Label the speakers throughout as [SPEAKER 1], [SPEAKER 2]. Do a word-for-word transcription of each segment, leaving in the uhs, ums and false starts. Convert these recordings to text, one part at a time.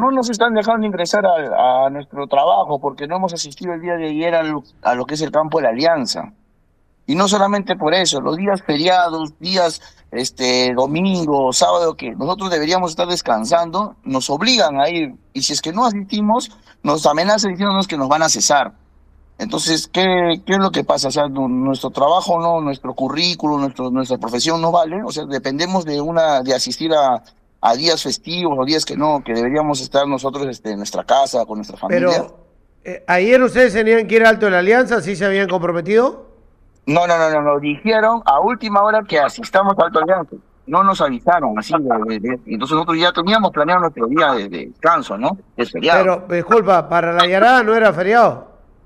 [SPEAKER 1] no nos están dejando ingresar a, a nuestro trabajo porque no hemos asistido el día de ayer a lo, a lo que es el campo de la Alianza. Y no solamente por eso, los días feriados, días este domingo, sábado, que nosotros deberíamos estar descansando, nos obligan a ir. Y si es que no asistimos, nos amenazan diciéndonos que nos van a cesar. Entonces, ¿qué, qué es lo que pasa? O sea, nu- nuestro trabajo, no, nuestro currículo, nuestro, nuestra profesión no vale. O sea, dependemos de una, de asistir a, a días festivos o días que no, que deberíamos estar nosotros este, en nuestra casa, con nuestra familia.
[SPEAKER 2] Pero eh, ayer ustedes tenían que ir al Alto de la Alianza, ¿sí se habían comprometido?
[SPEAKER 1] No, no, no, no, nos dijeron a última hora que asistamos al Alto Alianza. No nos avisaron así. De- de- de- entonces nosotros ya teníamos planeado nuestro día de, de descanso, ¿no? Es feriado.
[SPEAKER 2] Pero, disculpa, para la Yarada no era feriado.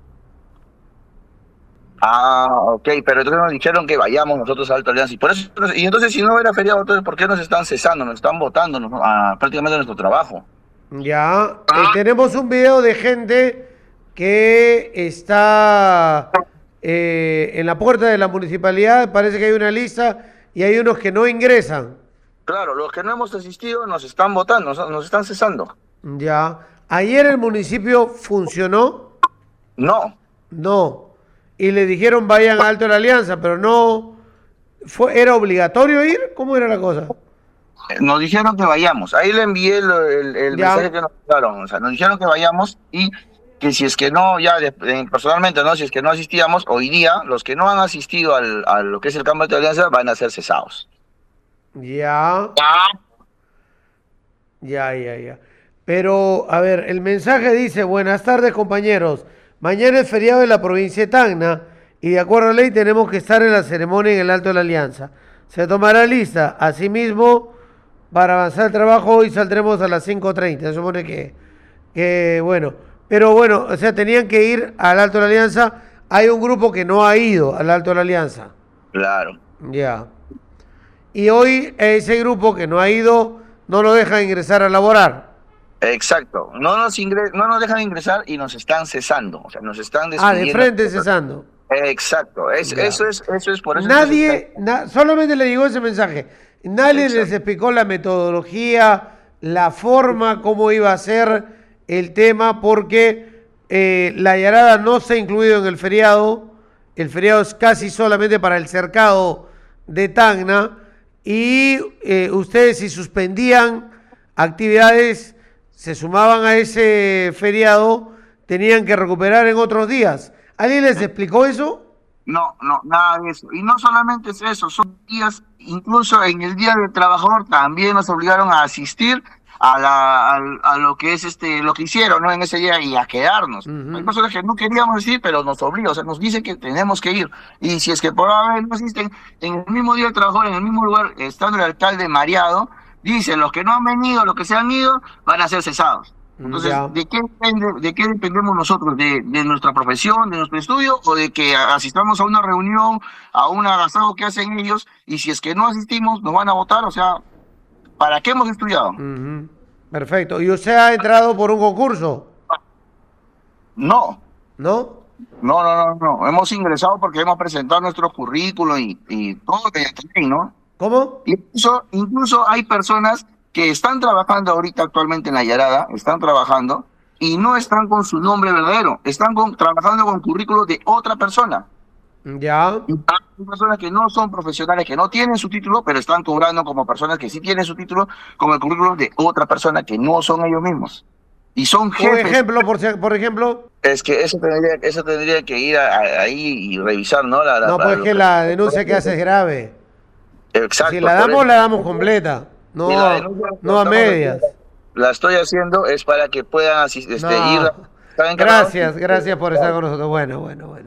[SPEAKER 1] Ah, ok, pero entonces nos dijeron que vayamos nosotros al Alto Alianza. Y por eso, y entonces si no era feriado, entonces ¿por qué nos están cesando? Nos están votando ¿no? a prácticamente nuestro trabajo.
[SPEAKER 2] Ya, eh, tenemos un video de gente que está eh, en la puerta de la municipalidad, parece que hay una lista y hay unos que no ingresan.
[SPEAKER 1] Claro, los que no hemos asistido nos están votando, nos, nos están cesando.
[SPEAKER 2] Ya, ayer el municipio funcionó,
[SPEAKER 1] No,
[SPEAKER 2] no, y le dijeron vayan a Alto de la Alianza, pero no, fue, ¿era obligatorio ir? ¿Cómo era la cosa?
[SPEAKER 1] eh, nos dijeron que vayamos. Ahí le envié el, el- el
[SPEAKER 2] Ya.
[SPEAKER 1] mensaje que nos mandaron. O sea, nos dijeron que vayamos y que si es que no, ya de- de- personalmente, ¿no? Si es que no asistíamos, hoy día, los que no han asistido al, a lo que es el campo de alianza van a ser cesados.
[SPEAKER 2] Ya, ya, ya, ya. Pero, a ver, el mensaje dice, buenas tardes compañeros, mañana es feriado en la provincia de Tacna y de acuerdo a ley tenemos que estar en la ceremonia en el Alto de la Alianza. Se tomará lista, asimismo, para avanzar el trabajo hoy saldremos a las cinco treinta, se supone que, que, bueno, pero bueno, o sea, tenían que ir al Alto de la Alianza, hay un grupo que no ha ido al Alto de la Alianza,
[SPEAKER 1] Claro.
[SPEAKER 2] ya. Y hoy ese grupo que no ha ido no lo deja ingresar a laborar.
[SPEAKER 1] Exacto. No nos ingre- no nos dejan ingresar y nos están cesando. O sea, nos están
[SPEAKER 2] Ah, de
[SPEAKER 1] despidiendo.
[SPEAKER 2] frente cesando.
[SPEAKER 1] Exacto. Es,
[SPEAKER 2] Ya.
[SPEAKER 1] eso es, eso es por eso. que nos
[SPEAKER 2] Nadie, na- solamente le llegó ese mensaje. Nadie les
[SPEAKER 1] Exacto.
[SPEAKER 2] explicó la metodología, la forma, cómo iba a ser el tema, porque eh, la Yarada no se ha incluido en el feriado. El feriado es casi solamente para el cercado de Tacna. Y eh, ustedes, si suspendían actividades, se sumaban a ese feriado, tenían que recuperar en otros días. ¿Alguien les explicó eso?
[SPEAKER 1] No, no, nada de eso. Y no solamente es eso, son días, incluso en el Día del Trabajador también nos obligaron a asistir a, la, al- a, lo que es este, lo que hicieron, ¿no? En ese día y a quedarnos.
[SPEAKER 2] Ujú.
[SPEAKER 1] Hay personas que no queríamos asistir, pero nos obligan, o sea, nos dicen que tenemos que ir. Y si es que por ahora no asisten, en el mismo Día del Trabajador, en el mismo lugar, estando el alcalde mareado, dicen los que no han venido, los que se han ido, van a ser cesados. Entonces,
[SPEAKER 2] Ya.
[SPEAKER 1] ¿de qué depende, de qué dependemos nosotros? ¿De, de nuestra profesión, de nuestro estudio, o de que asistamos a una reunión, a un agasajo que hacen ellos, y si es que no asistimos, nos van a votar? O sea, ¿para qué hemos estudiado?
[SPEAKER 2] Ujú. Perfecto. ¿Y usted ha entrado por un concurso?
[SPEAKER 1] No,
[SPEAKER 2] ¿No?
[SPEAKER 1] no, no, no, no. Hemos ingresado porque hemos presentado nuestro currículo y, y todo mediante ley, ¿no?
[SPEAKER 2] ¿Cómo?
[SPEAKER 1] Incluso, incluso hay personas que están trabajando ahorita actualmente en la Yarada, están trabajando, y no están con su nombre verdadero, están con- trabajando con currículo de otra persona.
[SPEAKER 2] Ya.
[SPEAKER 1] Hay personas que no son profesionales, que no tienen su título, pero están cobrando como personas que sí tienen su título, con el currículo de otra persona que no son ellos mismos. Y son
[SPEAKER 2] Por
[SPEAKER 1] jefes.
[SPEAKER 2] ejemplo, por, si- por ejemplo.
[SPEAKER 1] Es que eso tendría, eso tendría que ir a- a- ahí y revisar, ¿no? La, la-
[SPEAKER 2] No,
[SPEAKER 1] para
[SPEAKER 2] pues
[SPEAKER 1] lo
[SPEAKER 2] que la denuncia que hace es grave.
[SPEAKER 1] Exacto.
[SPEAKER 2] Si la
[SPEAKER 1] por
[SPEAKER 2] damos,
[SPEAKER 1] eso.
[SPEAKER 2] la damos completa. No,
[SPEAKER 1] Y la denuncia que
[SPEAKER 2] no a
[SPEAKER 1] estamos
[SPEAKER 2] medias.
[SPEAKER 1] haciendo- La estoy haciendo es para que puedan asist- este,
[SPEAKER 2] No.
[SPEAKER 1] ir. ¿Saben qué, Ramón?
[SPEAKER 2] Gracias, gracias por estar con nosotros. Bueno, bueno, bueno.